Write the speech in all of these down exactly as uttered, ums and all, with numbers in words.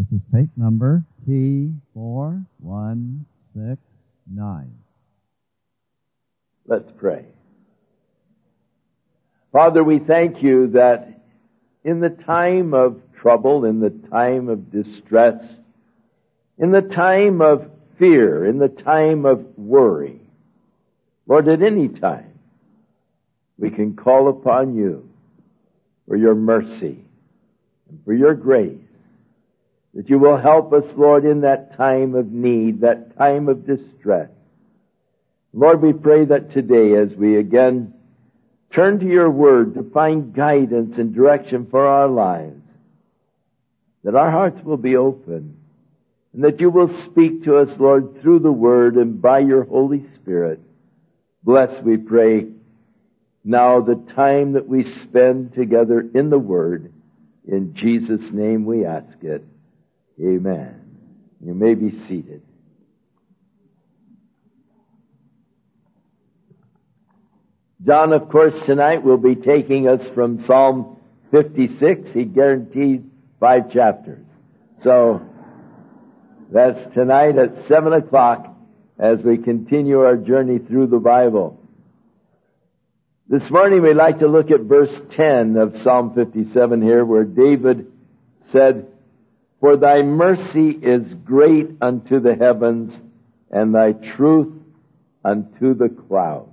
This is tape number T four one six nine. Let's pray. Father, we thank you that in the time of trouble, in the time of distress, in the time of fear, in the time of worry, Lord, at any time, we can call upon you for your mercy and for your grace, that you will help us, Lord, in that time of need, that time of distress. Lord, we pray that today, as we again turn to your word to find guidance and direction for our lives, that our hearts will be open, and that you will speak to us, Lord, through the word and by your Holy Spirit. Bless, we pray, now the time that we spend together in the word. In Jesus' name we ask it. Amen. You may be seated. John, of course, tonight will be taking us from Psalm fifty-six. He guaranteed five chapters. So that's tonight at seven o'clock as we continue our journey through the Bible. This morning we'd like to look at verse ten of Psalm fifty-seven here, where David said, "For thy mercy is great unto the heavens, and thy truth unto the clouds."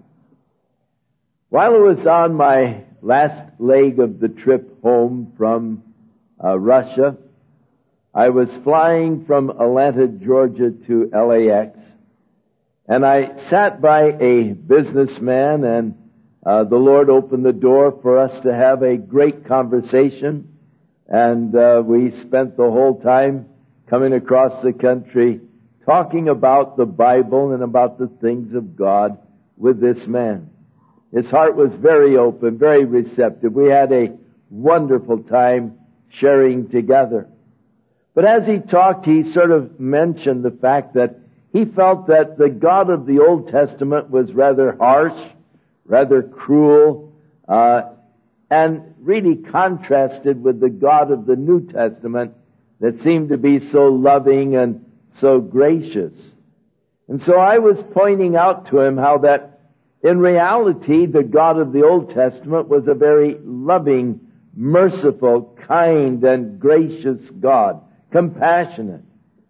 While I was on my last leg of the trip home from uh, Russia, I was flying from Atlanta, Georgia to L A X, and I sat by a businessman, and uh, the Lord opened the door for us to have a great conversation, and uh, we spent the whole time coming across the country talking about the Bible and about the things of God with this man. His heart was very open, very receptive. We had a wonderful time sharing together. But as he talked, he sort of mentioned the fact that he felt that the God of the Old Testament was rather harsh, rather cruel, uh, and really contrasted with the God of the New Testament that seemed to be so loving and so gracious. And so I was pointing out to him how that in reality, the God of the Old Testament was a very loving, merciful, kind, and gracious God, compassionate.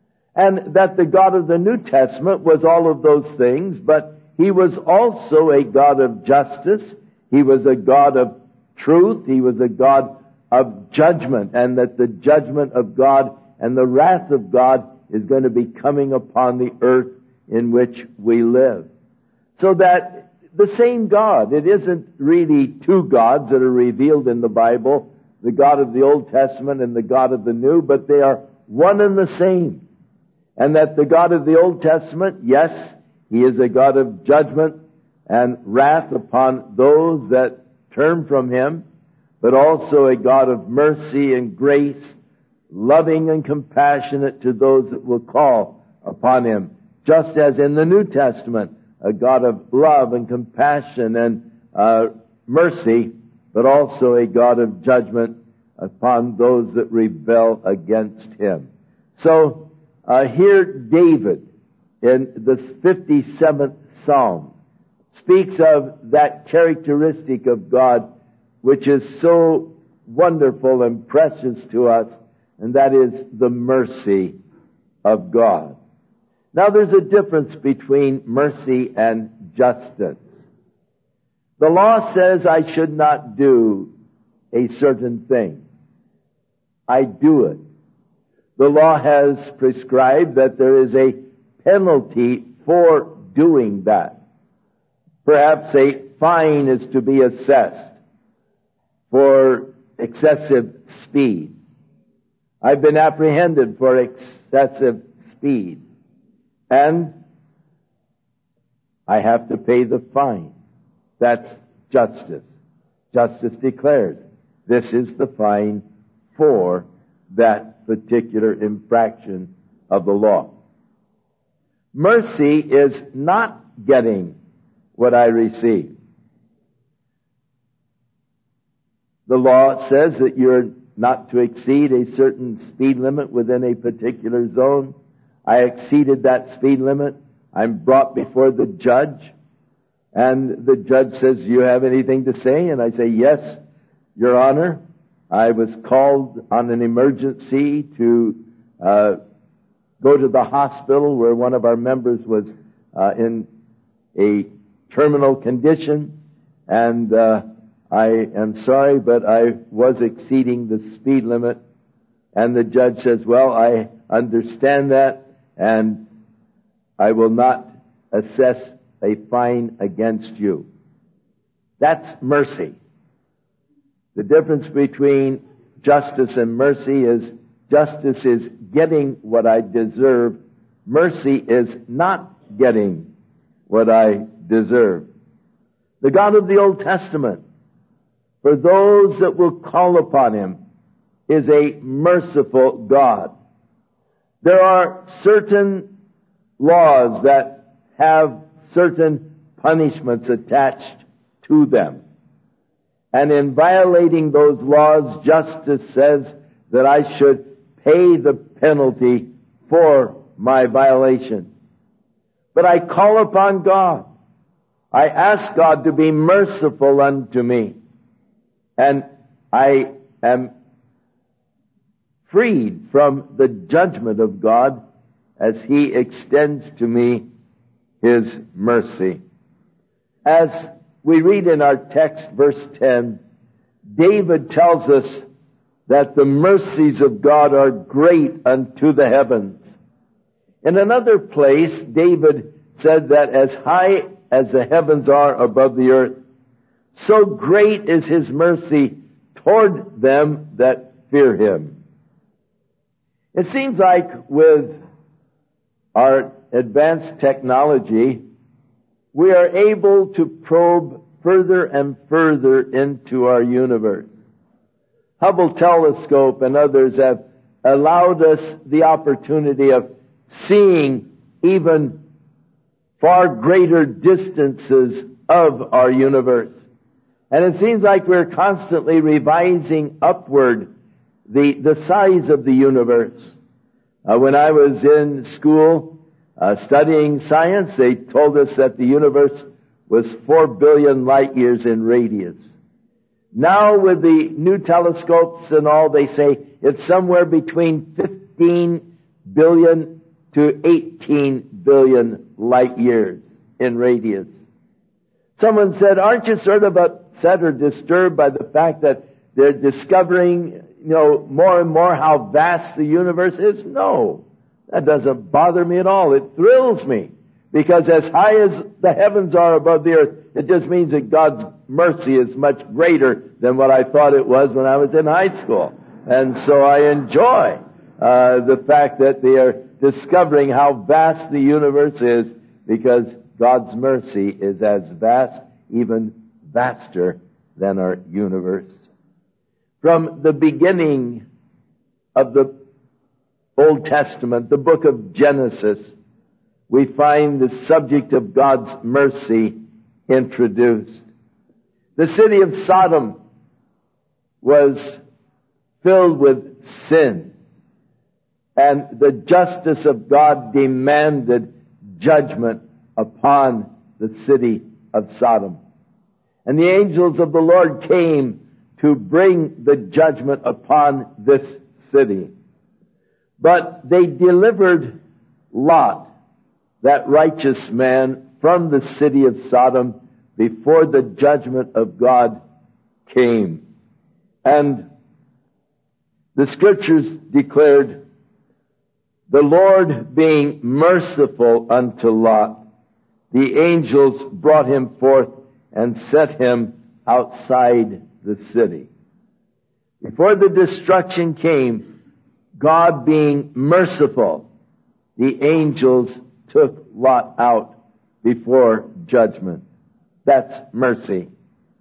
And that the God of the New Testament was all of those things, but He was also a God of justice. He was a God of truth. He was a God of judgment, and that the judgment of God and the wrath of God is going to be coming upon the earth in which we live. So that the same God. It isn't really two gods that are revealed in the Bible, the God of the Old Testament and the God of the New, but they are one and the same. And that the God of the Old Testament, yes, He is a God of judgment and wrath upon those that turn from Him, but also a God of mercy and grace, loving and compassionate to those that will call upon Him. Just as in the New Testament, a God of love and compassion and uh, mercy, but also a God of judgment upon those that rebel against Him. So uh, here David, in the fifty-seventh Psalm, speaks of that characteristic of God which is so wonderful and precious to us, and that is the mercy of God. Now there's a difference between mercy and justice. The law says I should not do a certain thing. I do it. The law has prescribed that there is a penalty for doing that. Perhaps a fine is to be assessed for excessive speed. I've been apprehended for excessive speed, and I have to pay the fine. That's justice. Justice declares this is the fine for that particular infraction of the law. Mercy is not getting what I receive. The law says that you're not to exceed a certain speed limit within a particular zone. I exceeded that speed limit. I'm brought before the judge, and the judge says, "You have anything to say?" And I say, "Yes, Your Honor. I was called on an emergency to uh, go to the hospital where one of our members was uh, in a terminal condition, and uh, I am sorry, but I was exceeding the speed limit." And the judge says, "Well, I understand that, and I will not assess a fine against you." That's mercy. The difference between justice and mercy is justice is getting what I deserve. Mercy is not getting what I deserve. The God of the Old Testament, for those that will call upon Him, is a merciful God. There are certain laws that have certain punishments attached to them. And in violating those laws, justice says that I should pay the penalty for my violation. But I call upon God. I ask God to be merciful unto me. And I am freed from the judgment of God as He extends to me His mercy. As we read in our text, verse ten, David tells us that the mercies of God are great unto the heavens. In another place, David said that as high as the heavens are above the earth, so great is His mercy toward them that fear Him. It seems like with our advanced technology, we are able to probe further and further into our universe. Hubble telescope and others have allowed us the opportunity of seeing even far greater distances of our universe. And it seems like we're constantly revising upward the, the size of the universe. Uh, when I was in school uh, studying science, they told us that the universe was four billion light years in radius. Now with the new telescopes and all, they say it's somewhere between fifteen billion to eighteen billion light years in radius. Someone said, "Aren't you sort of upset or disturbed by the fact that they're discovering, you know, more and more how vast the universe is?" No, that doesn't bother me at all. It thrills me, because as high as the heavens are above the earth, it just means that God's mercy is much greater than what I thought it was when I was in high school. And so I enjoy uh, the fact that they are discovering how vast the universe is, because God's mercy is as vast, even vaster than our universe. From the beginning of the Old Testament, the book of Genesis, we find the subject of God's mercy introduced. The city of Sodom was filled with sin, and the justice of God demanded judgment upon the city of Sodom. And the angels of the Lord came to bring the judgment upon this city. But they delivered Lot, that righteous man, from the city of Sodom before the judgment of God came. And the Scriptures declared, the Lord being merciful unto Lot, the angels brought him forth and set him outside the city. Before the destruction came, God being merciful, the angels took Lot out before judgment. That's mercy.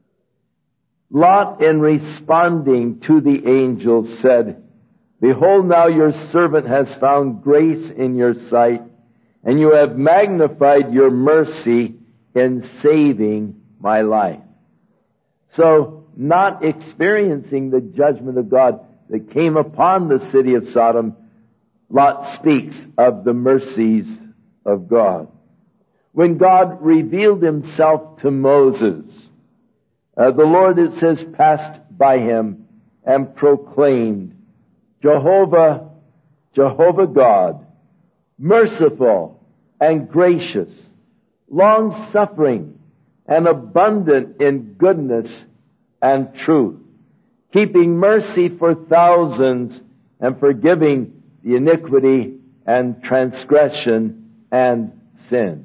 Lot, in responding to the angels, said, "Behold, now your servant has found grace in your sight, and you have magnified your mercy in saving my life." So, not experiencing the judgment of God that came upon the city of Sodom, Lot speaks of the mercies of God. When God revealed himself to Moses, uh, the Lord, it says, passed by him and proclaimed, Jehovah, Jehovah God, merciful and gracious, long-suffering and abundant in goodness and truth, keeping mercy for thousands and forgiving the iniquity and transgression and sin.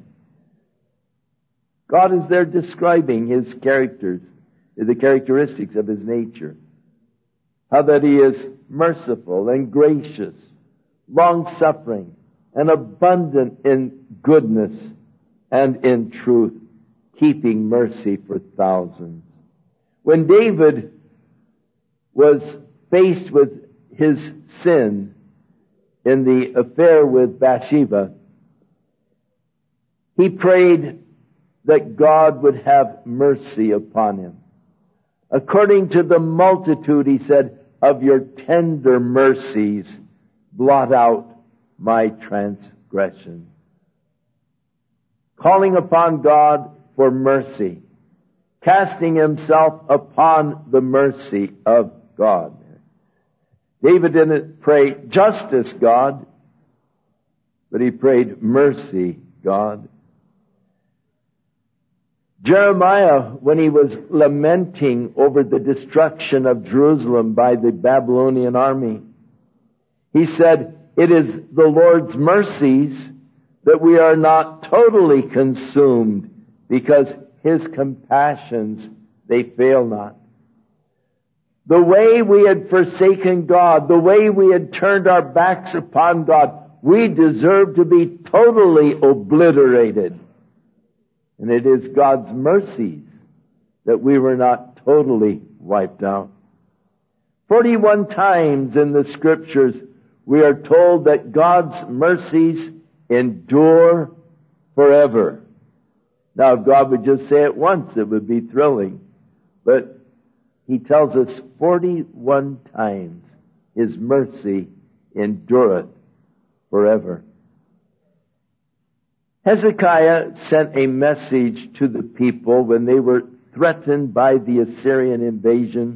God is there describing his characters, the characteristics of his nature. How that he is merciful and gracious, long-suffering and abundant in goodness and in truth, keeping mercy for thousands. When David was faced with his sin in the affair with Bathsheba, he prayed that God would have mercy upon him. According to the multitude, he said, of your tender mercies, blot out my transgression. Calling upon God for mercy, casting himself upon the mercy of God. David didn't pray justice, God, but he prayed mercy, God. Jeremiah, when he was lamenting over the destruction of Jerusalem by the Babylonian army, he said, it is the Lord's mercies that we are not totally consumed, because his compassions, they fail not. The way we had forsaken God, the way we had turned our backs upon God, we deserve to be totally obliterated. And it is God's mercies that we were not totally wiped out. Forty-one times in the Scriptures we are told that God's mercies endure forever. Now, if God would just say it once, it would be thrilling. But he tells us forty-one times his mercy endureth forever. Hezekiah sent a message to the people when they were threatened by the Assyrian invasion.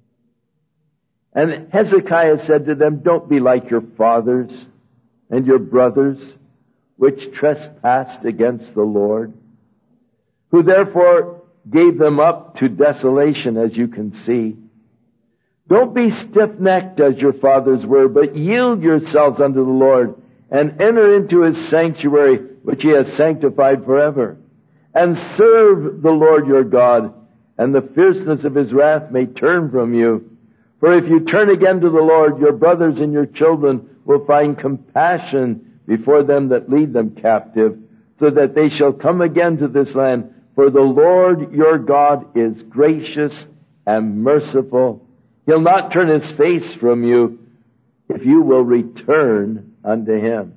And Hezekiah said to them, don't be like your fathers and your brothers, which trespassed against the Lord, who therefore gave them up to desolation, as you can see. Don't be stiff-necked as your fathers were, but yield yourselves unto the Lord, and enter into his sanctuary, which he has sanctified forever. And serve the Lord your God, and the fierceness of his wrath may turn from you. For if you turn again to the Lord, your brothers and your children will find compassion before them that lead them captive, so that they shall come again to this land. For the Lord your God is gracious and merciful. He'll not turn his face from you if you will return unto him.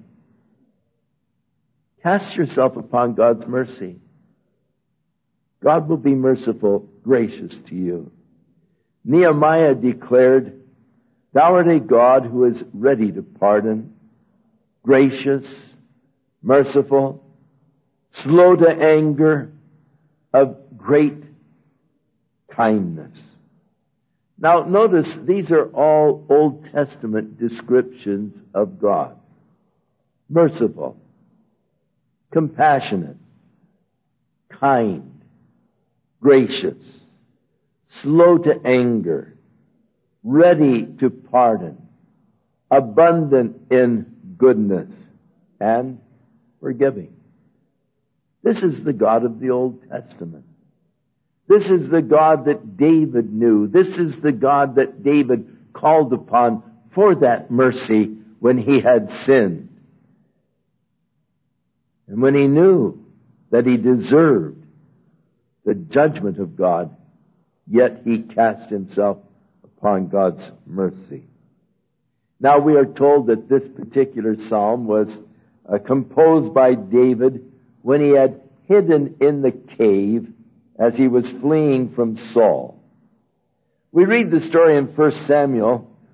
Cast yourself upon God's mercy. God will be merciful, gracious to you. Nehemiah declared, thou art a God who is ready to pardon, gracious, merciful, slow to anger, of great kindness. Now notice, these are all Old Testament descriptions of God. Merciful, compassionate, kind, gracious, slow to anger, ready to pardon, abundant in goodness, and forgiving. This is the God of the Old Testament. This is the God that David knew. This is the God that David called upon for that mercy when he had sinned. And when he knew that he deserved the judgment of God, yet he cast himself upon God's mercy. Now we are told that this particular psalm was uh, composed by David when he had hidden in the cave as he was fleeing from Saul. We read the story in First Samuel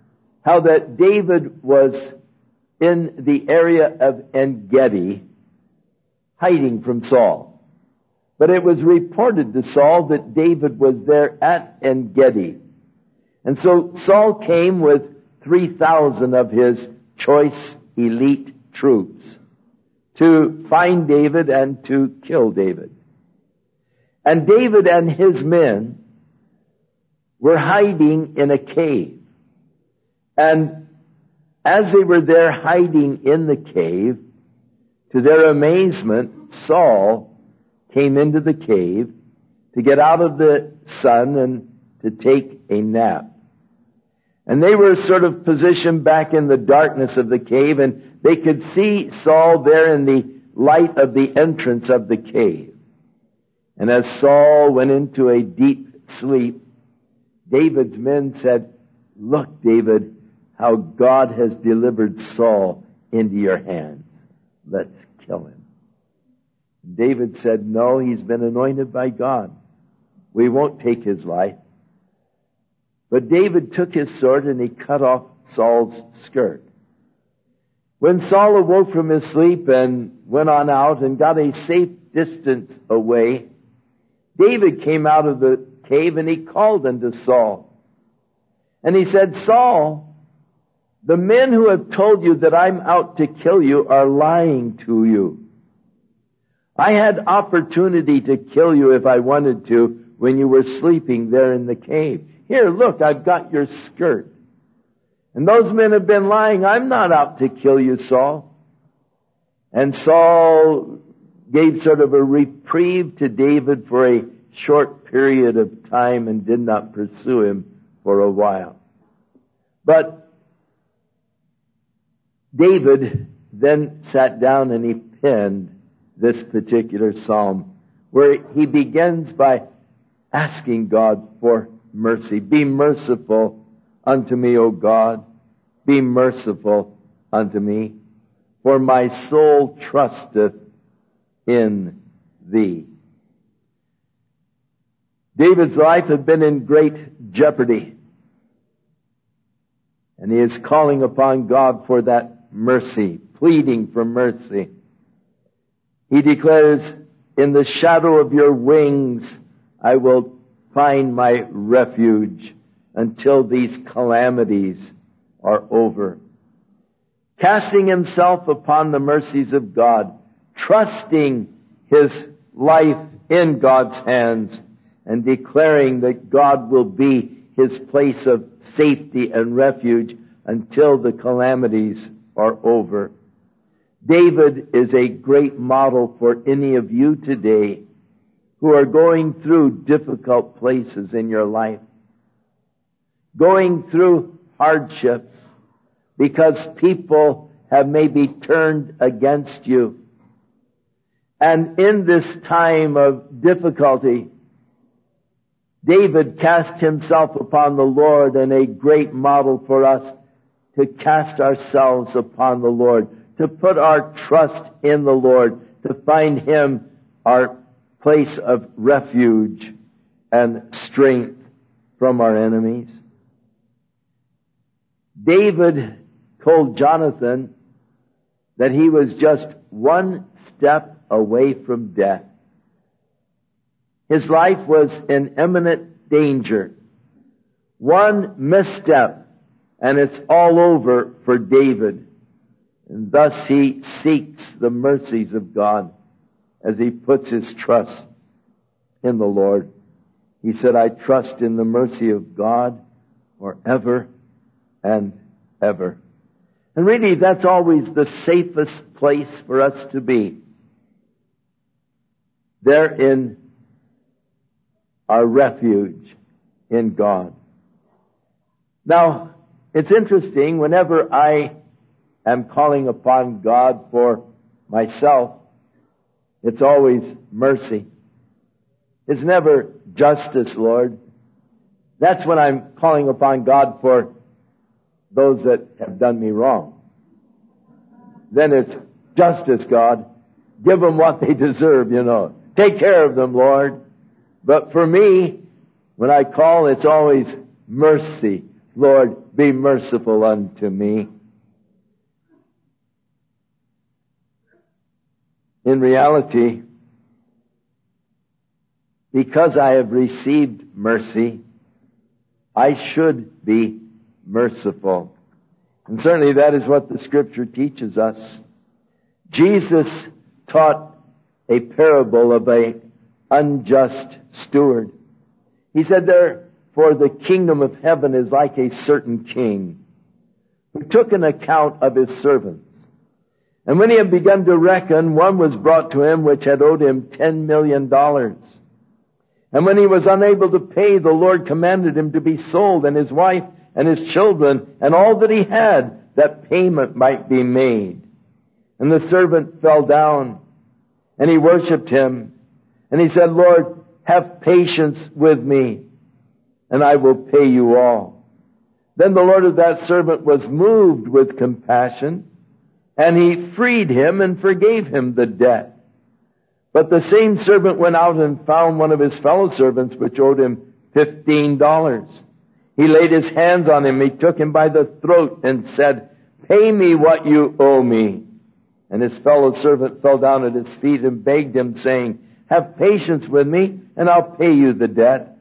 how that David was in the area of En-Gedi, hiding from Saul. But it was reported to Saul that David was there at En-Gedi. And so Saul came with three thousand of his choice elite troops to find David and to kill David. And David and his men were hiding in a cave. And as they were there hiding in the cave, to their amazement, Saul came into the cave to get out of the sun and to take a nap. And they were sort of positioned back in the darkness of the cave, and they could see Saul there in the light of the entrance of the cave. And as Saul went into a deep sleep, David's men said, "Look, David, how God has delivered Saul into your hands. Let's kill him." David said, "No, he's been anointed by God. We won't take his life." But David took his sword and he cut off Saul's skirt. When Saul awoke from his sleep and went on out and got a safe distance away, David came out of the cave and he called unto Saul. And he said, "Saul, the men who have told you that I'm out to kill you are lying to you. I had opportunity to kill you if I wanted to when you were sleeping there in the cave. Here, look, I've got your skirt. And those men have been lying. I'm not out to kill you, Saul." And Saul gave sort of a reprieve to David for a short period of time and did not pursue him for a while. But David then sat down and he penned this particular psalm, where he begins by asking God for mercy. "Be merciful unto me, O God. Be merciful unto me, for my soul trusteth in thee." David's life had been in great jeopardy, and he is calling upon God for that mercy, pleading for mercy. He declares, "In the shadow of your wings I will find my refuge until these calamities are over." Casting himself upon the mercies of God, trusting his life in God's hands, and declaring that God will be his place of safety and refuge until the calamities are over. David is a great model for any of you today who are going through difficult places in your life, going through hardships because people have maybe turned against you. And in this time of difficulty, David cast himself upon the Lord, and a great model for us to cast ourselves upon the Lord, to put our trust in the Lord, to find Him our place of refuge and strength from our enemies. David told Jonathan that he was just one step away from death. His life was in imminent danger. One misstep, and it's all over for David. And thus he seeks the mercies of God as he puts his trust in the Lord. He said, "I trust in the mercy of God forever and ever." And really, that's always the safest place for us to be. There in our refuge in God. Now, it's interesting, whenever I am calling upon God for myself, it's always mercy. It's never justice, Lord. That's when I'm calling upon God for those that have done me wrong. Then it's justice, God. Give them what they deserve, you know. Take care of them, Lord. But for me, when I call, it's always mercy. Lord, be merciful unto me. In reality, because I have received mercy, I should be merciful. And certainly that is what the Scripture teaches us. Jesus taught a parable of an unjust steward. He said, therefore the kingdom of heaven is like a certain king who took an account of his servants. And when he had begun to reckon, one was brought to him which had owed him ten million dollars. And when he was unable to pay, the Lord commanded him to be sold, and his wife and his children, and all that he had, that payment might be made. And the servant fell down, and he worshipped him. And he said, Lord, have patience with me, and I will pay you all. Then the Lord of that servant was moved with compassion, and he freed him and forgave him the debt. But the same servant went out and found one of his fellow servants which owed him fifteen dollars. He laid his hands on him, he took him by the throat and said, pay me what you owe me. And his fellow servant fell down at his feet and begged him, saying, have patience with me, and I'll pay you the debt.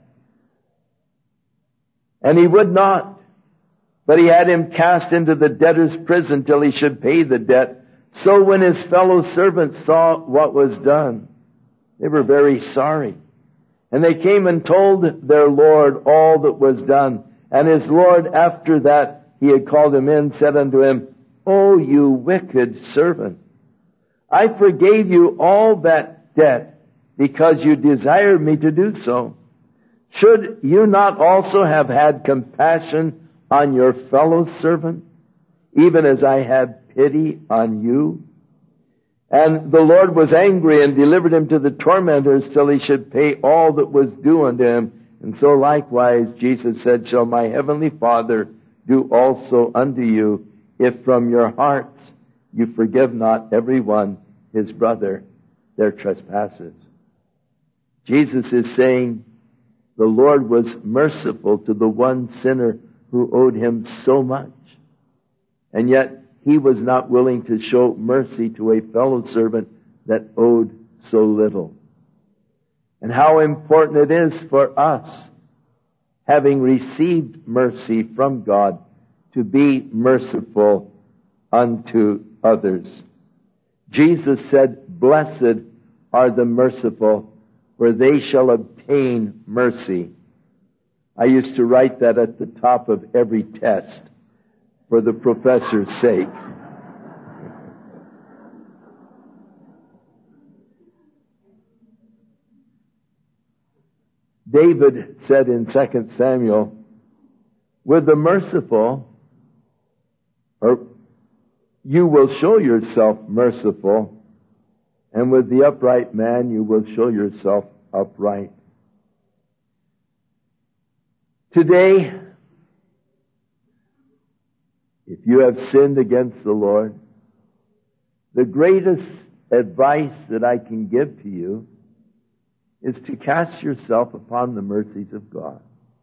And he would not. But he had him cast into the debtor's prison till he should pay the debt. So when his fellow servants saw what was done, they were very sorry. And they came and told their Lord all that was done. And his Lord, after that he had called him in, said unto him, O you wicked servant, I forgave you all that debt because you desired me to do so. Should you not also have had compassion on your fellow servant, even as I had pity on you? And the Lord was angry and delivered him to the tormentors till he should pay all that was due unto him. And so likewise, Jesus said, shall my heavenly Father do also unto you, if from your hearts you forgive not every one his brother their trespasses. Jesus is saying the Lord was merciful to the one sinner who owed him so much. And yet he was not willing to show mercy to a fellow servant that owed so little. And how important it is for us, having received mercy from God, to be merciful unto others. Jesus said, blessed are the merciful, for they shall obtain mercy. I used to write that at the top of every test for the professor's sake. David said in Second Samuel, with the merciful, or you will show yourself merciful, and with the upright man you will show yourself upright. Today, if you have sinned against the Lord, the greatest advice that I can give to you is to cast yourself upon the mercies of God.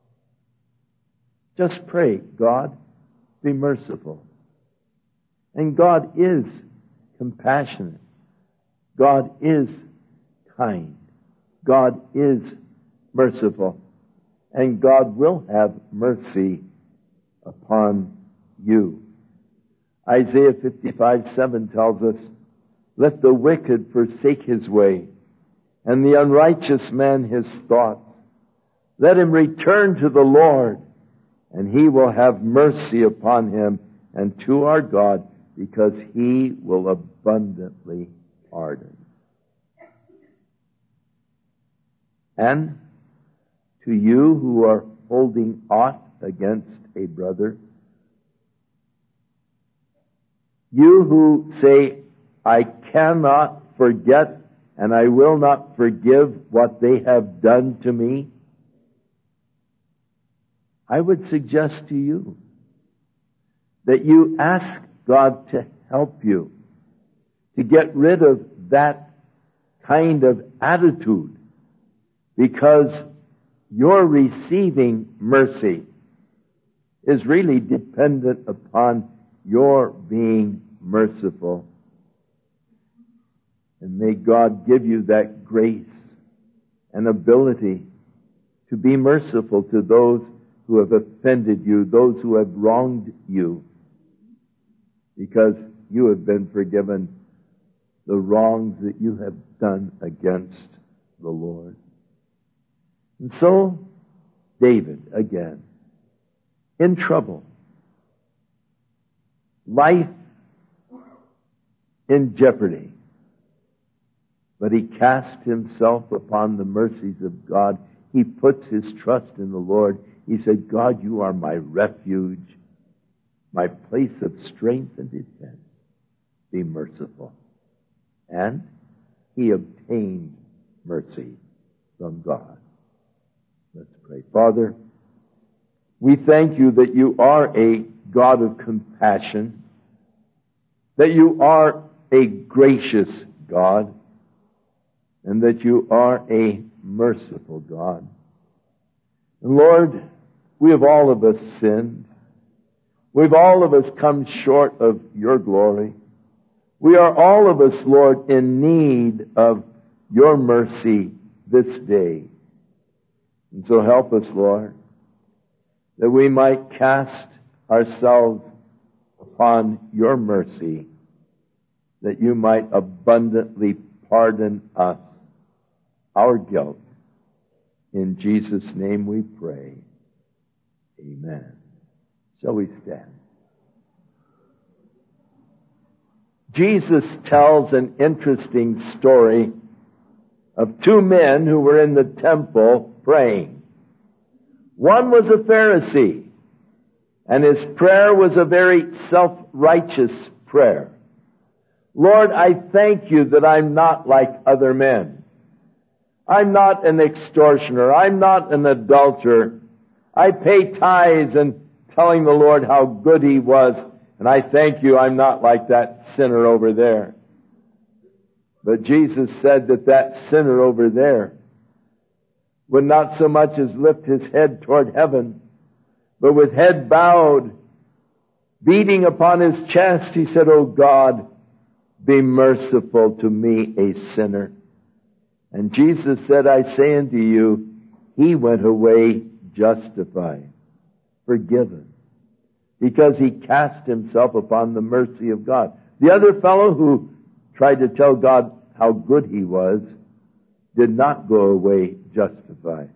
Just pray, God, be merciful. And God is compassionate. God is kind. God is merciful. And God will have mercy upon you. Isaiah fifty-five seven tells us, let the wicked forsake his way, and the unrighteous man his thoughts. Let him return to the Lord, and he will have mercy upon him, and to our God, because he will abundantly pardon. And to you who are holding aught against a brother, you who say, I cannot forget and I will not forgive what they have done to me, I would suggest to you that you ask God to help you to get rid of that kind of attitude, because you're receiving mercy. is really dependent upon your being merciful. And may God give you that grace and ability to be merciful to those who have offended you, those who have wronged you, because you have been forgiven the wrongs that you have done against the Lord. And so, David, again, in trouble, life in jeopardy, but he cast himself upon the mercies of God. He puts his trust in the Lord. He said, God, you are my refuge, my place of strength and defense. Be merciful. And he obtained mercy from God. Let's pray. Father, we thank you that you are a God of compassion, that you are a gracious God, and that you are a merciful God. And Lord, we have all of us sinned. We've all of us come short of your glory. We are all of us, Lord, in need of your mercy this day. And so help us, Lord, that we might cast ourselves upon your mercy, that you might abundantly pardon us our guilt. In Jesus' name we pray. Amen. Shall we stand? Jesus tells an interesting story of two men who were in the temple praying. One was a Pharisee, and his prayer was a very self-righteous prayer. Lord, I thank you that I'm not like other men. I'm not an extortioner. I'm not an adulterer. I pay tithes and telling the Lord how good he was. And I thank you I'm not like that sinner over there. But Jesus said that that sinner over there would not so much as lift his head toward heaven, but with head bowed, beating upon his chest, he said, "Oh God, be merciful to me, a sinner." And Jesus said, "I say unto you, he went away justified, forgiven, because he cast himself upon the mercy of God." The other fellow who tried to tell God how good he was did not go away justified,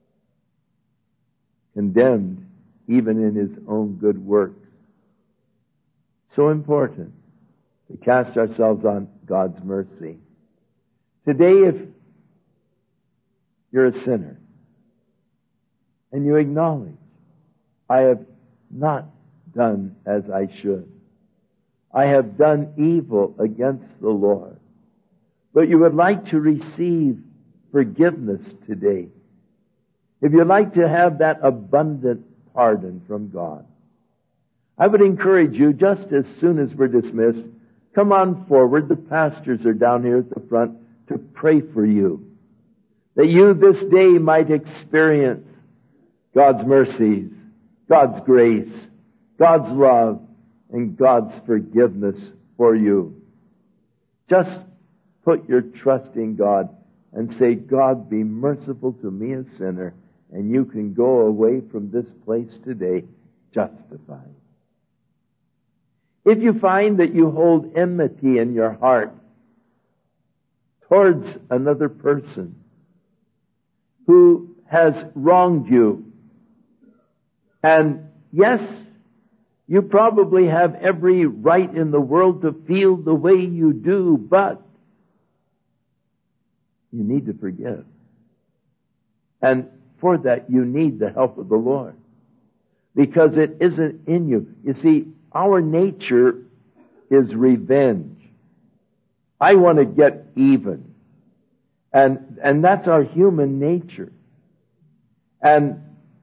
condemned even in his own good works. So important to cast ourselves on God's mercy. Today, if you're a sinner and you acknowledge, I have not done as I should, I have done evil against the Lord, but you would like to receive forgiveness today, if you'd like to have that abundant pardon from God, I would encourage you, just as soon as we're dismissed, come on forward. The pastors are down here at the front to pray for you, that you this day might experience God's mercies, God's grace, God's love, and God's forgiveness for you. Just put your trust in God and say, "God, be merciful to me, a sinner," and you can go away from this place today justified. If you find that you hold enmity in your heart towards another person who has wronged you, and yes, you probably have every right in the world to feel the way you do, but you need to forgive. And for that, you need the help of the Lord, because it isn't in you. You see, our nature is revenge. I want to get even. And, and that's our human nature. And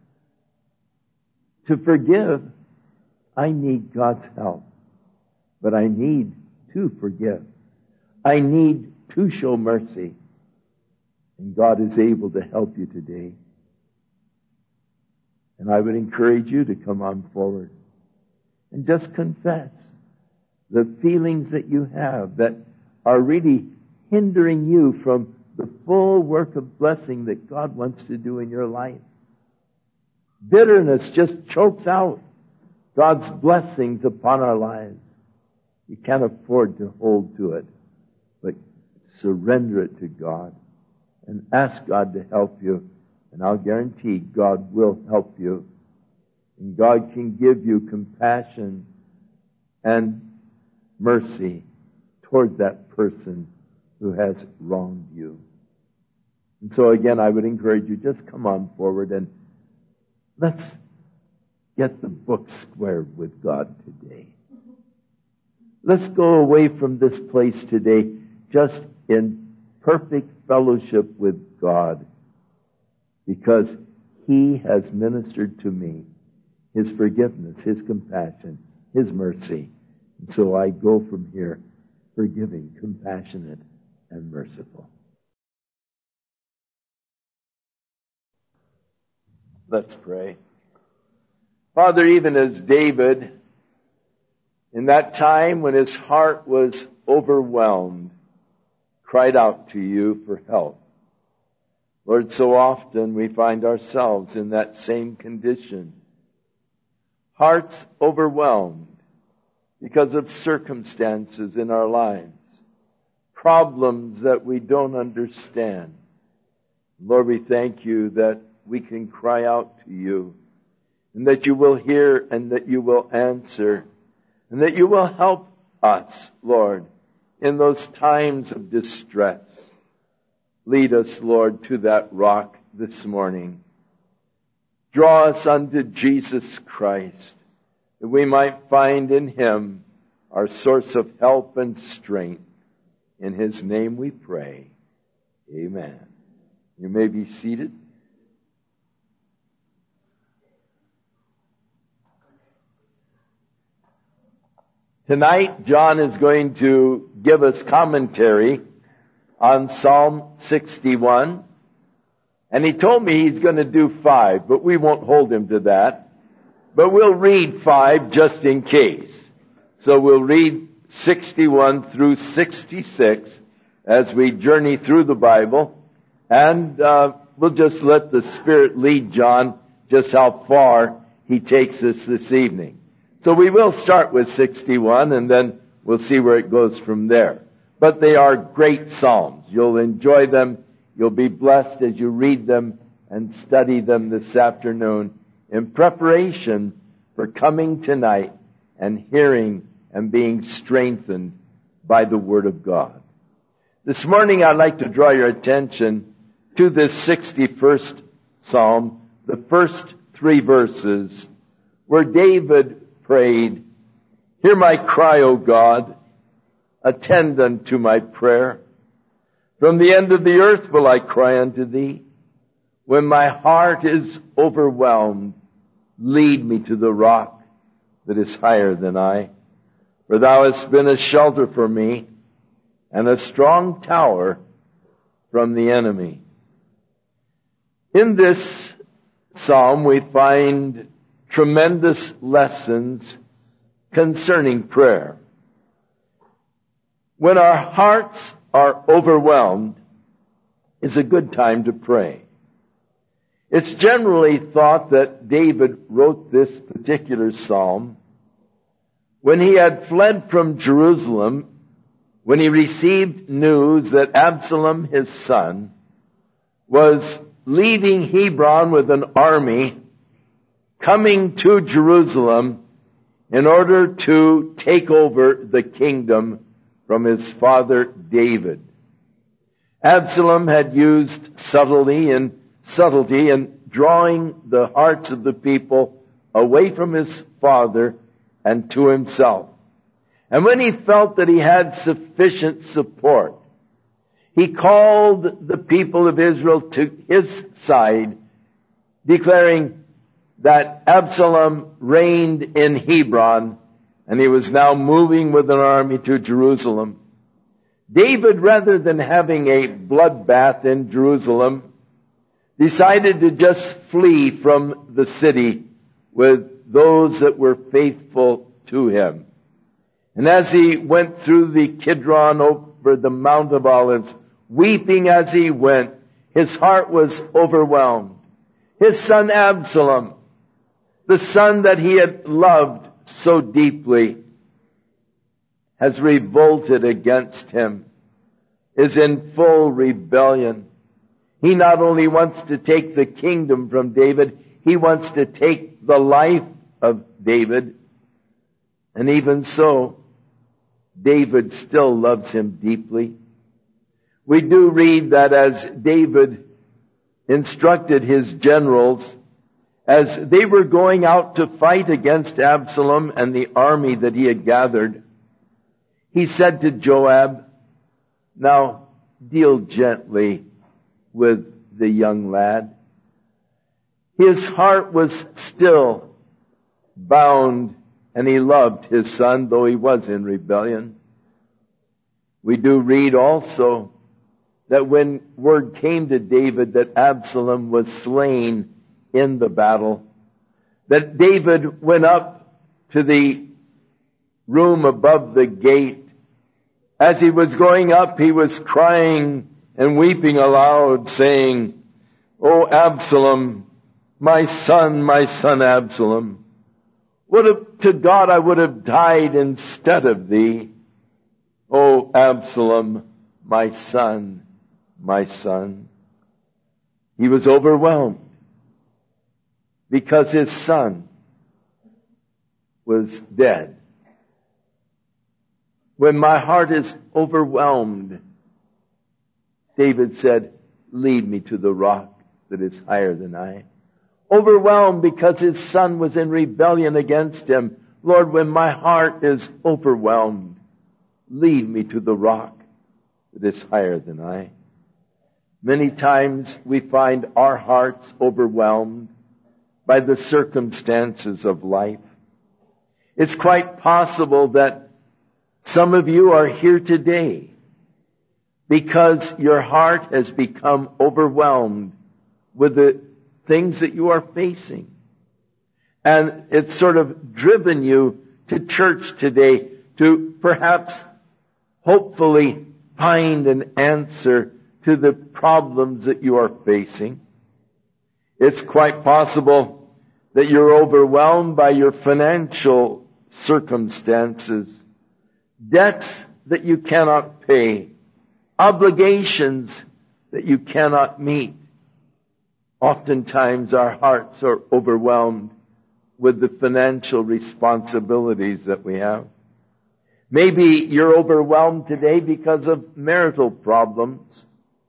to forgive, I need God's help. But I need to forgive. I need to show mercy. And God is able to help you today. And I would encourage you to come on forward and just confess the feelings that you have that are really hindering you from the full work of blessing that God wants to do in your life. Bitterness just chokes out God's blessings upon our lives. You can't afford to hold to it, but surrender it to God and ask God to help you. And I'll guarantee God will help you. And God can give you compassion and mercy toward that person who has wronged you. And so again, I would encourage you, just come on forward and let's get the book squared with God today. Let's go away from this place today just in perfect fellowship with God, because He has ministered to me His forgiveness, His compassion, His mercy. And so I go from here forgiving, compassionate, and merciful. Let's pray. Father, even as David, in that time when his heart was overwhelmed, cried out to you for help. Lord, so often we find ourselves in that same condition. Hearts overwhelmed because of circumstances in our lives, problems that we don't understand. Lord, we thank you that we can cry out to you, and that you will hear and that you will answer, and that you will help us, Lord, in those times of distress. Lead us, Lord, to that rock this morning. Draw us unto Jesus Christ, that we might find in Him our source of help and strength. In His name we pray. Amen. You may be seated. Tonight, John is going to give us commentary on Psalm sixty-one. And he told me he's going to do five, but we won't hold him to that. But we'll read five just in case. So we'll read sixty-one through sixty-six as we journey through the Bible. And uh, we'll just let the Spirit lead John just how far he takes us this evening. So we will start with sixty-one, and then we'll see where it goes from there. But they are great psalms. You'll enjoy them. You'll be blessed as you read them and study them this afternoon in preparation for coming tonight and hearing and being strengthened by the Word of God. This morning I'd like to draw your attention to this sixty-first Psalm, the first three verses, where David prayed, "Hear my cry, O God, attend unto my prayer. From the end of the earth will I cry unto thee. When my heart is overwhelmed, lead me to the rock that is higher than I. For thou hast been a shelter for me, and a strong tower from the enemy." In this psalm we find tremendous lessons concerning prayer. When our hearts are overwhelmed, it's a good time to pray. It's generally thought that David wrote this particular psalm when he had fled from Jerusalem, when he received news that Absalom, his son, was leaving Hebron with an army coming to Jerusalem in order to take over the kingdom from his father David. Absalom had used subtlety and subtlety in drawing the hearts of the people away from his father and to himself. And when he felt that he had sufficient support, he called the people of Israel to his side, declaring that Absalom reigned in Hebron, and he was now moving with an army to Jerusalem. David, rather than having a bloodbath in Jerusalem, decided to just flee from the city with those that were faithful to him. And as he went through the Kidron over the Mount of Olives, weeping as he went, his heart was overwhelmed. His son Absalom, the son that he had loved so deeply, has revolted against him, is in full rebellion. He not only wants to take the kingdom from David, he wants to take the life of David. And even so, David still loves him deeply. We do read that as David instructed his generals, as they were going out to fight against Absalom and the army that he had gathered, he said to Joab, "Now deal gently with the young lad." His heart was still bound, and he loved his son, though he was in rebellion. We do read also that when word came to David that Absalom was slain in the battle, that David went up to the room above the gate. As he was going up, he was crying and weeping aloud, saying, "O Absalom, my son, my son Absalom, would have, to God I would have died instead of thee. O Absalom, my son, my son." He was overwhelmed because his son was dead. When my heart is overwhelmed, David said, "Lead me to the rock that is higher than I." Overwhelmed because his son was in rebellion against him. Lord, when my heart is overwhelmed, lead me to the rock that is higher than I. Many times we find our hearts overwhelmed by the circumstances of life. It's quite possible that some of you are here today because your heart has become overwhelmed with the things that you are facing. And it's sort of driven you to church today to perhaps, hopefully, find an answer to the problems that you are facing. It's quite possible that you're overwhelmed by your financial circumstances, debts that you cannot pay, obligations that you cannot meet. Oftentimes our hearts are overwhelmed with the financial responsibilities that we have. Maybe you're overwhelmed today because of marital problems.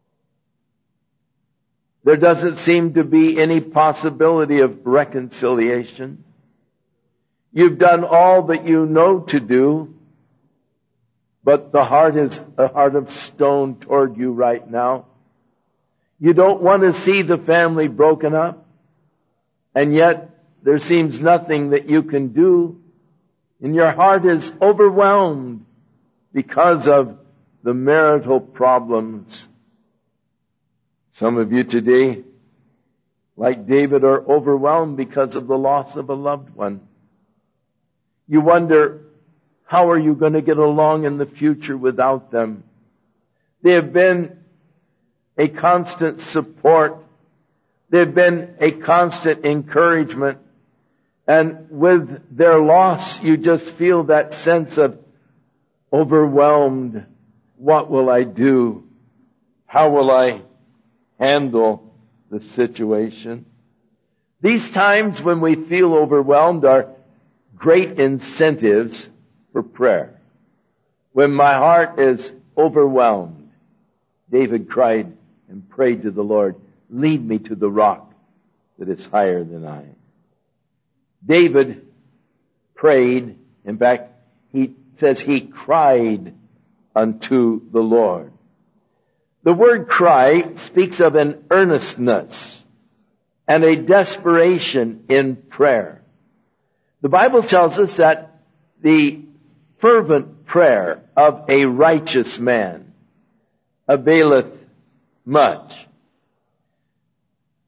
There doesn't seem to be any possibility of reconciliation. You've done all that you know to do, but the heart is a heart of stone toward you right now. You don't want to see the family broken up, and yet there seems nothing that you can do, and your heart is overwhelmed because of the marital problems. Some of you today, like David, are overwhelmed because of the loss of a loved one. You wonder, how are you going to get along in the future without them? They have been a constant support. They've been a constant encouragement. And with their loss, you just feel that sense of overwhelmed. What will I do? How will I handle the situation? These times when we feel overwhelmed are great incentives for prayer. When my heart is overwhelmed, David cried and prayed to the Lord, "Lead me to the rock that is higher than I." David prayed. In fact, he says he cried unto the Lord. The word cry speaks of an earnestness and a desperation in prayer. The Bible tells us that the fervent prayer of a righteous man availeth much.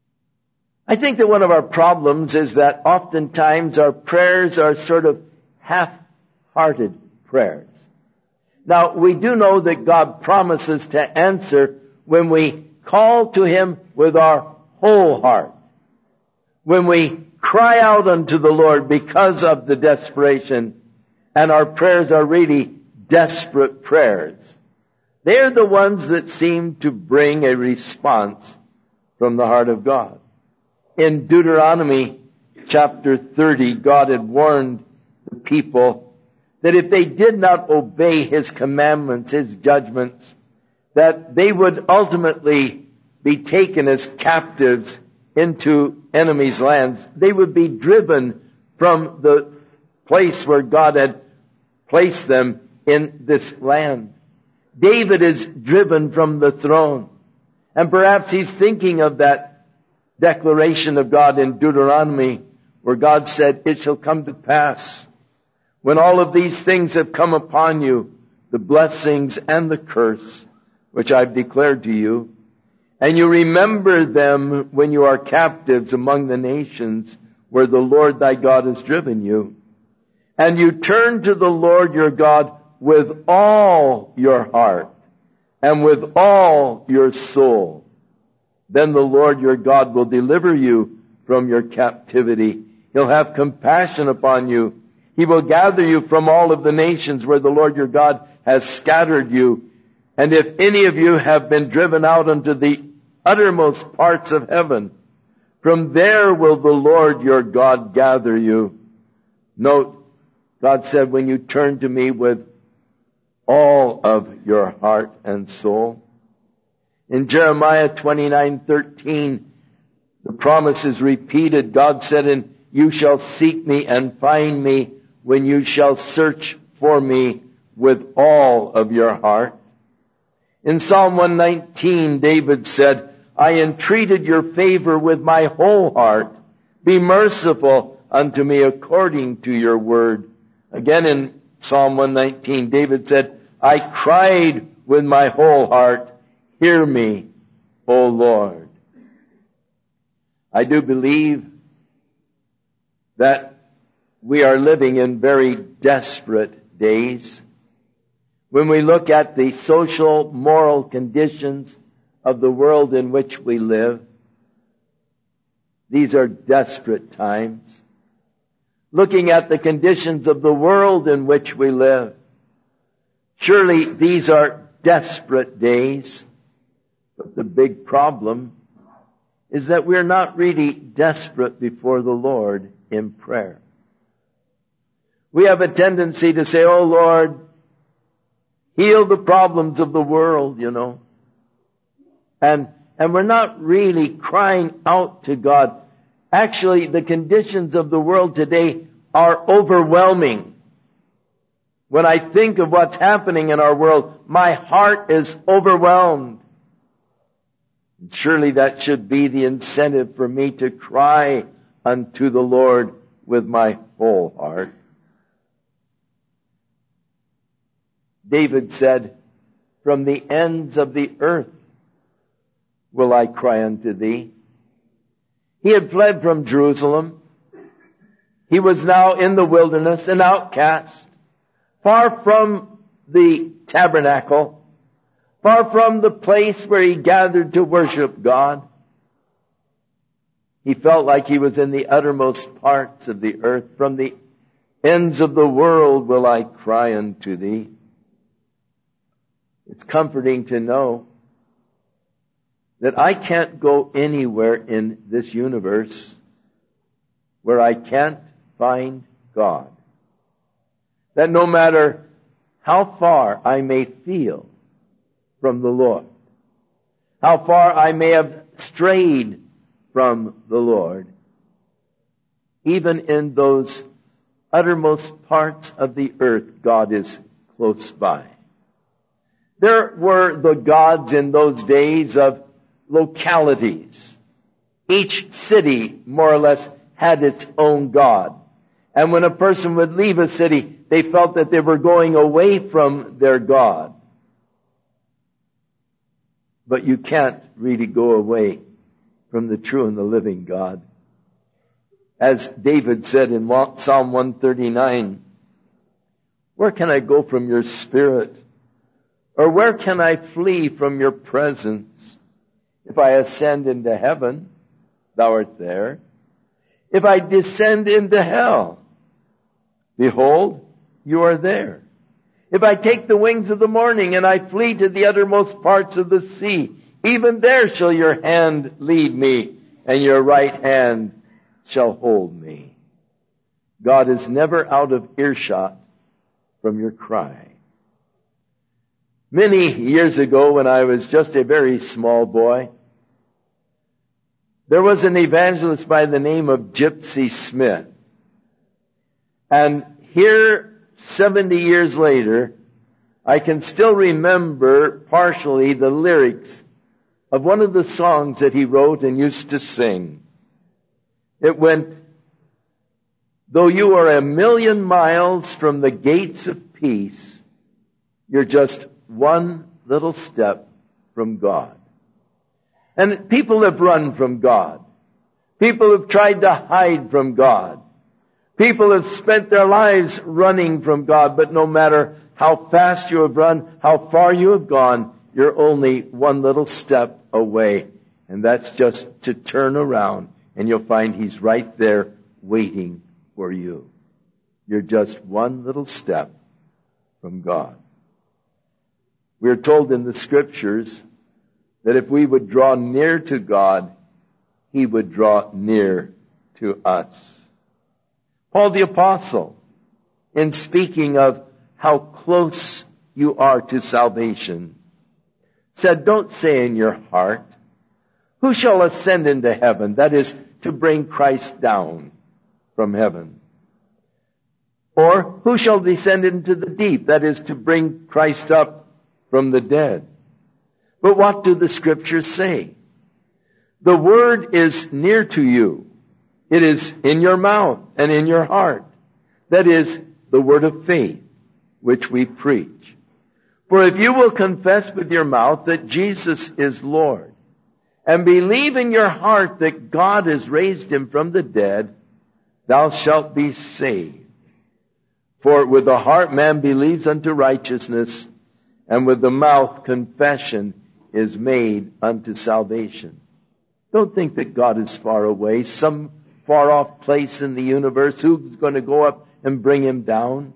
I think that one of our problems is that oftentimes our prayers are sort of half-hearted prayers. Now, we do know that God promises to answer when we call to Him with our whole heart. When we cry out unto the Lord because of the desperation, and our prayers are really desperate prayers. They're the ones that seem to bring a response from the heart of God. In Deuteronomy chapter thirty, God had warned the people that if they did not obey His commandments, His judgments, that they would ultimately be taken as captives into enemies' lands. They would be driven from the place where God had placed them in this land. David is driven from the throne. And perhaps he's thinking of that declaration of God in Deuteronomy where God said, "It shall come to pass when all of these things have come upon you, the blessings and the curse, which I've declared to you, and you remember them when you are captives among the nations where the Lord thy God has driven you, and you turn to the Lord your God with all your heart and with all your soul, then the Lord your God will deliver you from your captivity. He'll have compassion upon you. He will gather you from all of the nations where the Lord your God has scattered you. And if any of you have been driven out unto the uttermost parts of heaven, from there will the Lord your God gather you." Note, God said, when you turn to me with all of your heart and soul. In Jeremiah twenty-nine thirteen, the promise is repeated. God said, "And you shall seek me and find me when you shall search for me with all of your heart." In Psalm one nineteen, David said, "I entreated your favor with my whole heart. Be merciful unto me according to your word." Again in Psalm one nineteen, David said, "I cried with my whole heart. Hear me, O Lord." I do believe that we are living in very desperate days. When we look at the social, moral conditions of the world in which we live, these are desperate times. Looking at the conditions of the world in which we live, surely these are desperate days. But the big problem is that we're not really desperate before the Lord in prayer. We have a tendency to say, "Oh Lord, heal the problems of the world," you know. And, and we're not really crying out to God. Actually, the conditions of the world today are overwhelming. When I think of what's happening in our world, my heart is overwhelmed. Surely that should be the incentive for me to cry unto the Lord with my whole heart. David said, "From the ends of the earth will I cry unto thee." He had fled from Jerusalem. He was now in the wilderness, an outcast, far from the tabernacle, far from the place where he gathered to worship God. He felt like he was in the uttermost parts of the earth. "From the ends of the world will I cry unto thee." It's comforting to know that I can't go anywhere in this universe where I can't find God. That no matter how far I may feel from the Lord, how far I may have strayed from the Lord, even in those uttermost parts of the earth, God is close by. There were the gods in those days of localities. Each city, more or less, had its own god. And when a person would leave a city, they felt that they were going away from their God. But you can't really go away from the true and the living God. As David said in Psalm one thirty-nine, where can I go from your spirit? Or where can I flee from your presence? If I ascend into heaven, thou art there. If I descend into hell, behold, you are there. If I take the wings of the morning and I flee to the uttermost parts of the sea, even there shall your hand lead me, and your right hand shall hold me. God is never out of earshot from your cry. Many years ago, when I was just a very small boy, there was an evangelist by the name of Gypsy Smith. And here, seventy years later, I can still remember partially the lyrics of one of the songs that he wrote and used to sing. It went, though you are a million miles from the gates of peace, you're just one little step from God. And people have run from God. People have tried to hide from God. People have spent their lives running from God, but no matter how fast you have run, how far you have gone, you're only one little step away. And that's just to turn around, and you'll find He's right there waiting for you. You're just one little step from God. We're told in the Scriptures that if we would draw near to God, He would draw near to us. Paul the Apostle, in speaking of how close you are to salvation, said, don't say in your heart, who shall ascend into heaven? That is, to bring Christ down from heaven. Or, who shall descend into the deep? That is, to bring Christ up from the dead. But what do the Scriptures say? The Word is near to you. It is in your mouth and in your heart. That is, the word of faith, which we preach. For if you will confess with your mouth that Jesus is Lord, and believe in your heart that God has raised Him from the dead, thou shalt be saved. For with the heart man believes unto righteousness, and with the mouth confession is made unto salvation. Don't think that God is far away, some far off place in the universe. Who's going to go up and bring Him down?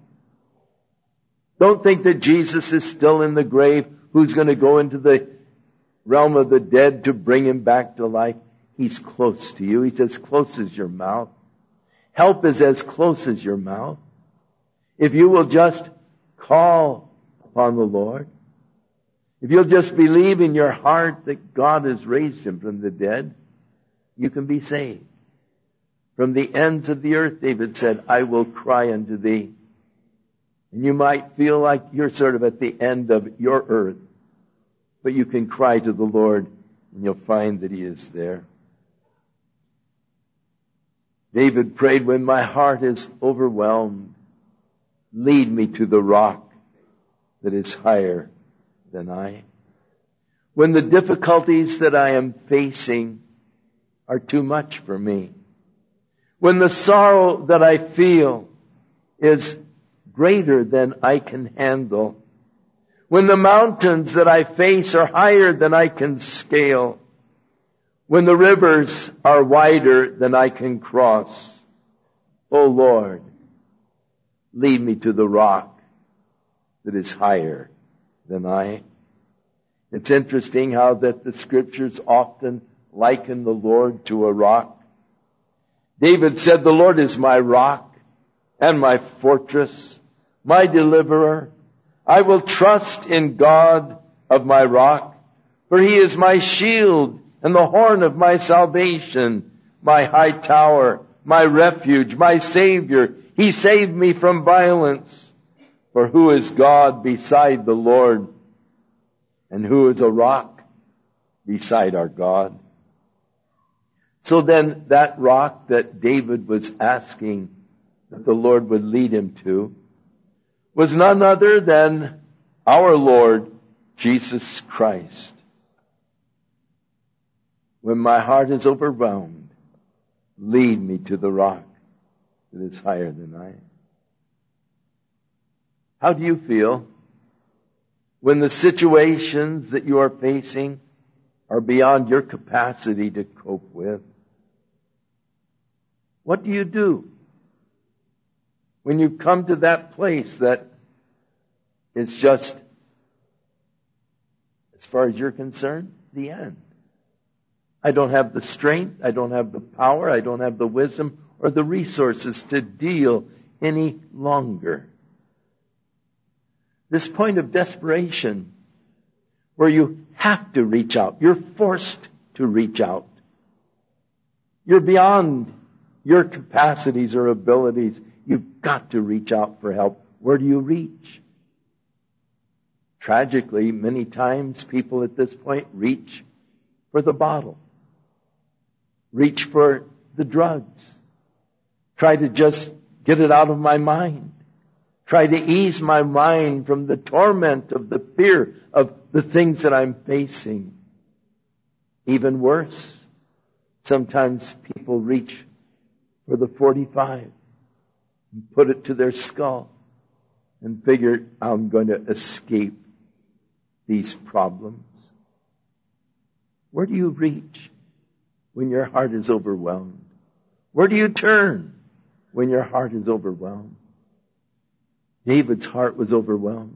Don't think that Jesus is still in the grave. Who's going to go into the realm of the dead to bring Him back to life? He's close to you. He's as close as your mouth. Help is as close as your mouth. If you will just call upon the Lord, if you'll just believe in your heart that God has raised Him from the dead, you can be saved. From the ends of the earth, David said, I will cry unto thee. And you might feel like you're sort of at the end of your earth, but you can cry to the Lord and you'll find that He is there. David prayed, when my heart is overwhelmed, lead me to the rock that is higher than I. When the difficulties that I am facing are too much for me, when the sorrow that I feel is greater than I can handle, when the mountains that I face are higher than I can scale, when the rivers are wider than I can cross, O Lord, lead me to the rock that is higher than I. It's interesting how that the Scriptures often liken the Lord to a rock. David said, the Lord is my rock and my fortress, my deliverer. I will trust in God of my rock, for He is my shield and the horn of my salvation, my high tower, my refuge, my Savior. He saved me from violence. For who is God beside the Lord? And who is a rock beside our God? So then that rock that David was asking that the Lord would lead him to was none other than our Lord Jesus Christ. When my heart is overwhelmed, lead me to the rock that is higher than I. How do you feel when the situations that you are facing are beyond your capacity to cope with? What do you do when you come to that place that is just, as far as you're concerned, the end? I don't have the strength, I don't have the power, I don't have the wisdom or the resources to deal any longer. This point of desperation where you have to reach out, you're forced to reach out. You're beyond your capacities or abilities. You've got to reach out for help. Where do you reach? Tragically, many times people at this point reach for the bottle. Reach for the drugs. Try to just get it out of my mind. Try to ease my mind from the torment of the fear of the things that I'm facing. Even worse, sometimes people reach for the forty-five and put it to their skull and figure, I'm going to escape these problems. Where do you reach when your heart is overwhelmed? Where do you turn when your heart is overwhelmed? David's heart was overwhelmed.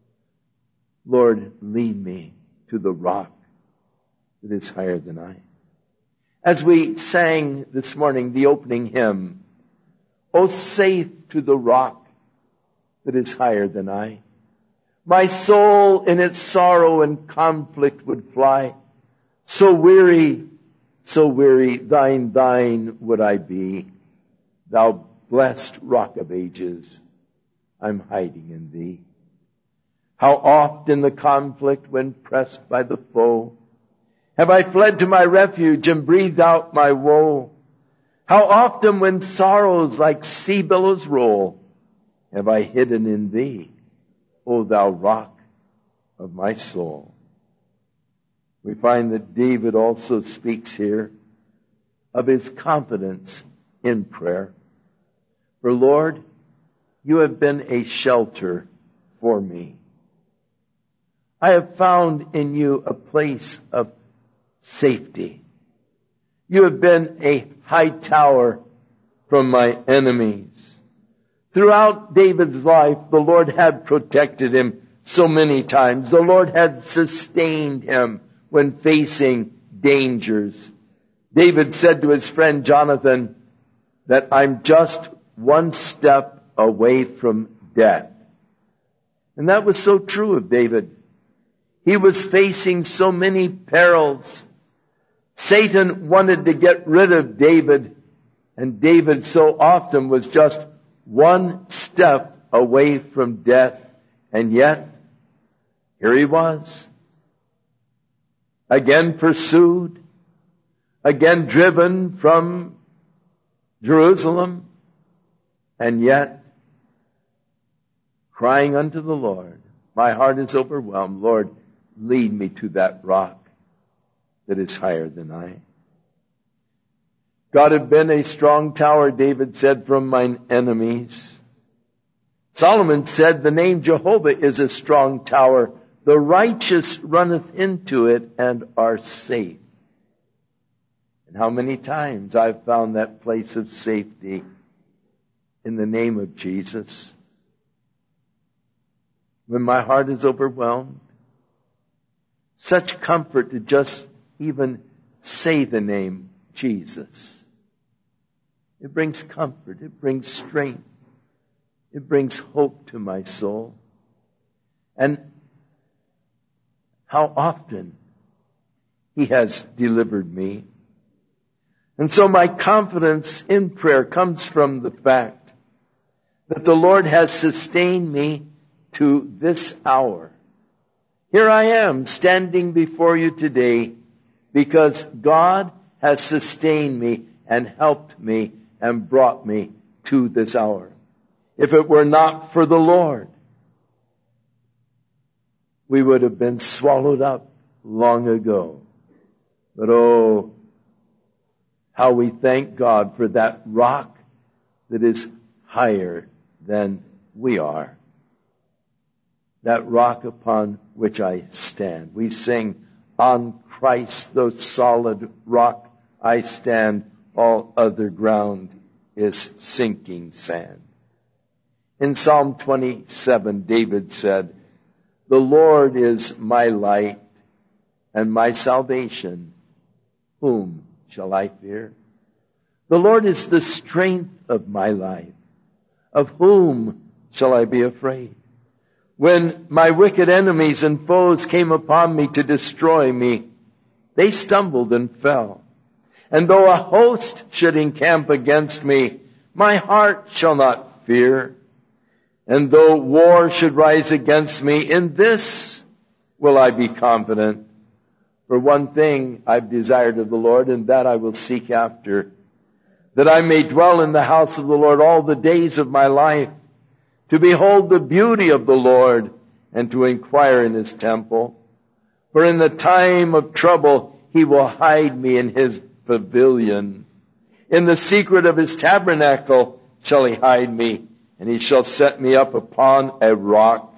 Lord, lead me to the rock that is higher than I. As we sang this morning the opening hymn, O safe to the rock that is higher than I. My soul in its sorrow and conflict would fly. So weary, so weary, thine, thine would I be. Thou blessed rock of ages, I'm hiding in thee. How oft in the conflict when pressed by the foe, have I fled to my refuge and breathed out my woe. How often when sorrows like sea billows roll, have I hidden in thee, O thou rock of my soul. We find that David also speaks here of his confidence in prayer. For Lord, you have been a shelter for me. I have found in you a place of safety. You have been a high tower from my enemies. Throughout David's life, the Lord had protected him so many times. The Lord had sustained him when facing dangers. David said to his friend Jonathan that I'm just one step away from death. And that was so true of David. He was facing so many perils. Satan wanted to get rid of David, and David so often was just one step away from death, and yet here he was, again pursued, again driven from Jerusalem, and yet crying unto the Lord, my heart is overwhelmed. Lord, lead me to that rock that is higher than I. God had been a strong tower, David said, from mine enemies. Solomon said, the name Jehovah is a strong tower. The righteous runneth into it and are safe. And how many times I've found that place of safety in the name of Jesus. When my heart is overwhelmed, such comfort to just even say the name Jesus. It brings comfort. It brings strength. It brings hope to my soul. And how often He has delivered me. And so my confidence in prayer comes from the fact that the Lord has sustained me to this hour. Here I am standing before you today because God has sustained me and helped me and brought me to this hour. If it were not for the Lord, we would have been swallowed up long ago. But oh, how we thank God for that rock that is higher than we are. That rock upon which I stand. We sing, on Christ, the solid rock I stand, all other ground is sinking sand. In Psalm twenty-seven, David said, the Lord is my light and my salvation. Whom shall I fear? The Lord is the strength of my life. Of whom shall I be afraid? When my wicked enemies and foes came upon me to destroy me, they stumbled and fell. And though a host should encamp against me, my heart shall not fear. And though war should rise against me, in this will I be confident. For one thing I've desired of the Lord, and that I will seek after, that I may dwell in the house of the Lord all the days of my life, to behold the beauty of the Lord, and to inquire in his temple. For in the time of trouble he will hide me in his pavilion. In the secret of his tabernacle shall he hide me, and he shall set me up upon a rock.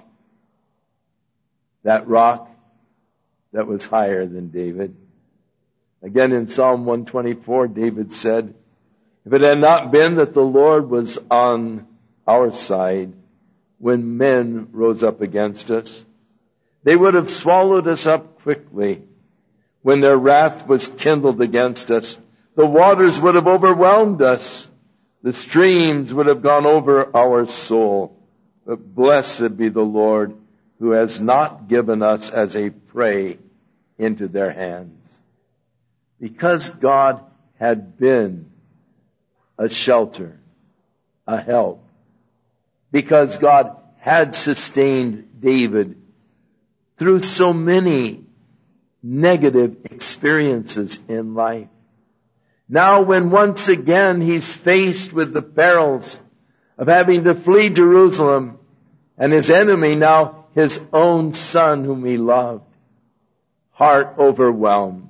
That rock that was higher than David. Again in Psalm one twenty-four, David said, if it had not been that the Lord was on our side when men rose up against us, they would have swallowed us up quickly. When their wrath was kindled against us, the waters would have overwhelmed us. The streams would have gone over our soul. But blessed be the Lord, who has not given us as a prey into their hands. Because God had been a shelter, a help. Because God had sustained David through so many negative experiences in life. Now when once again he's faced with the perils of having to flee Jerusalem, and his enemy now his own son whom he loved, heart overwhelmed,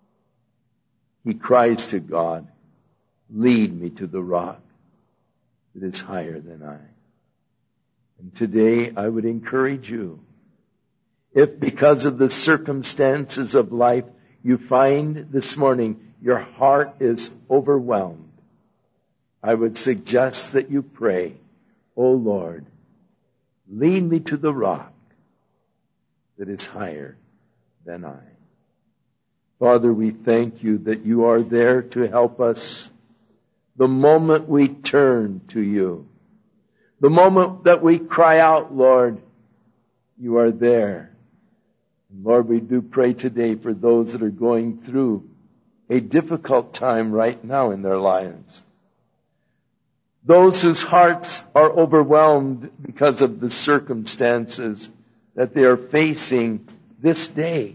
he cries to God, lead me to the rock that is higher than I. And today I would encourage you, if because of the circumstances of life you find this morning your heart is overwhelmed, I would suggest that you pray, O Lord, lead me to the rock that is higher than I. Father, we thank you that you are there to help us the moment we turn to you. The moment that we cry out, Lord, you are there. And Lord, we do pray today for those that are going through a difficult time right now in their lives. Those whose hearts are overwhelmed because of the circumstances that they are facing this day.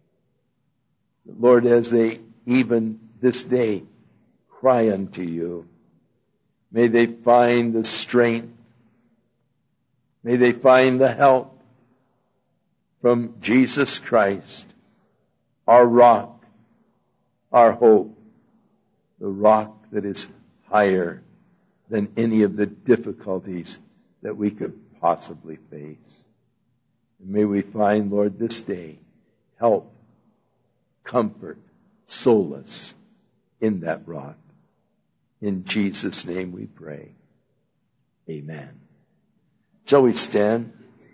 Lord, as they even this day cry unto you, may they find the strength, may they find the help from Jesus Christ, our rock, our hope, the rock that is higher than any of the difficulties that we could possibly face. And may we find, Lord, this day help, comfort, solace in that rock. In Jesus' name we pray. Amen. Shall we stand?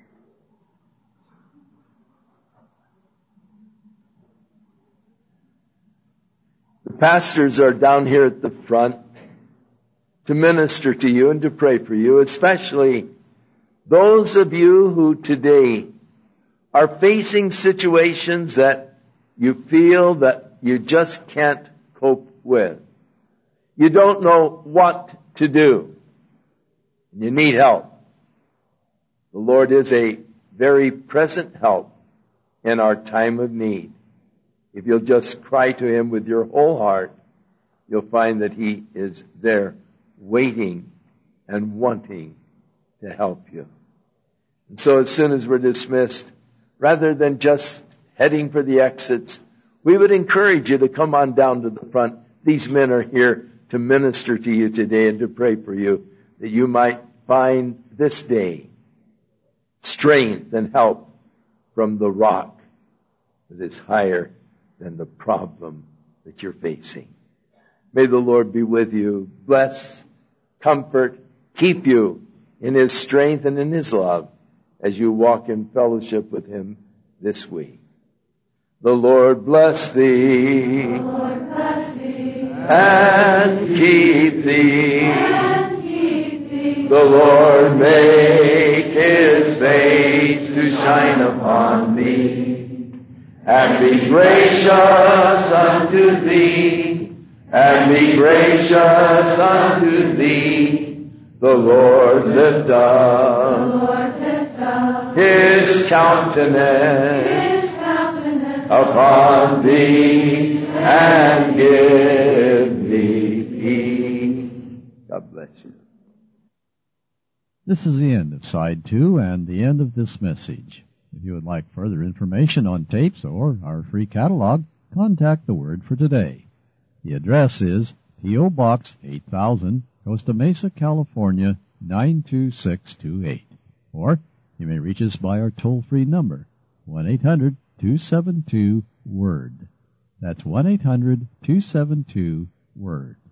The pastors are down here at the front to minister to you and to pray for you, especially those of you who today are facing situations that you feel that you just can't cope with. You don't know what to do. You need help. The Lord is a very present help in our time of need. If you'll just cry to Him with your whole heart, you'll find that He is there waiting and wanting to help you. And so as soon as we're dismissed, rather than just heading for the exits, we would encourage you to come on down to the front. These men are here to minister to you today and to pray for you, that you might find this day strength and help from the rock that is higher than the problem that you're facing. May the Lord be with you, bless, comfort, keep you in His strength and in His love as you walk in fellowship with Him this week. The Lord bless thee, the Lord bless thee and keep thee. and keep thee. The Lord make His face to shine upon thee, and be gracious unto thee, and be gracious unto thee. The Lord lift The up Lord lift up His countenance His countenance upon thee, and give thee peace. God bless you. This is the end of side two and the end of this message. If you would like further information on tapes or our free catalog, contact the Word for Today. The address is P O. Box eight thousand, Costa Mesa, California, nine two six two eight. Or you may reach us by our toll-free number, one eight hundred two seven two WORD. That's one eight hundred two seven two WORD.